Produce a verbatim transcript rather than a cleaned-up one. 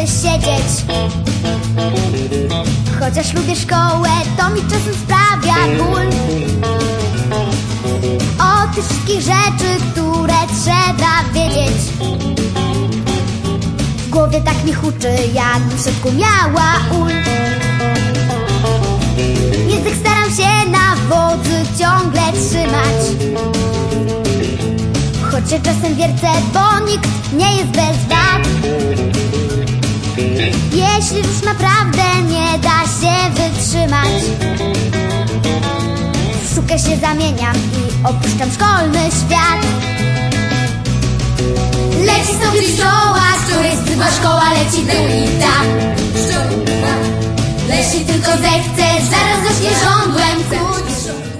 siedzieć. Chociaż lubię szkołę, to mi czasem sprawia ból. O tych wszystkich rzeczy, które trzeba wiedzieć. W głowie tak mi huczy, jakbym w środku miała ul. Język staram się na wodzy ciągle trzymać, choć się czasem wiercę, bo nikt nie jest bez wad. Jeśli już naprawdę nie da się wytrzymać, w sztukę się zamieniam i opuszczam szkolny świat. Leci sobie pszczoła, z której zbydła szkoła, leci dół i tak. Jeśli tylko zechce, zaraz zacznie żądłem kuć.